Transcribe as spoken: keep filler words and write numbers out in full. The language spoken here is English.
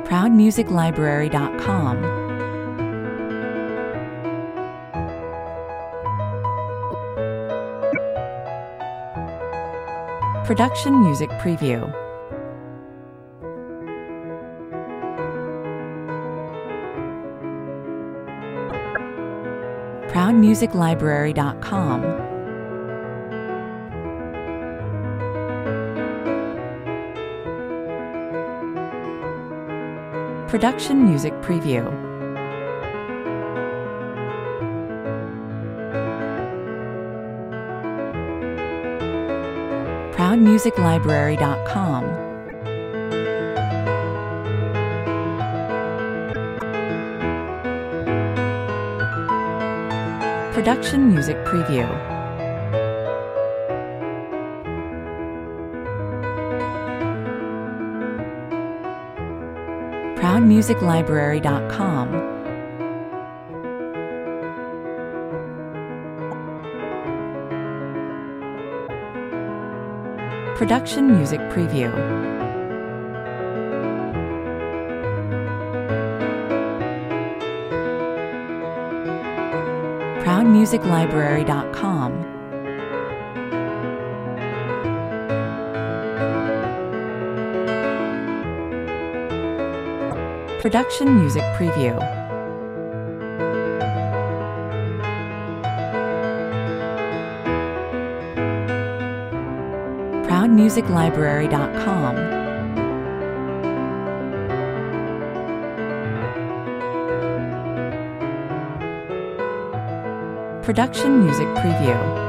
proud music library dot com. Production Music Preview. proud music library dot com. Production Music Preview. proud music library dot com. Production Music Preview. proud music library dot com. Production Music Preview. proud music library dot com. Production Music Preview. proud music library dot com. Production Music Preview.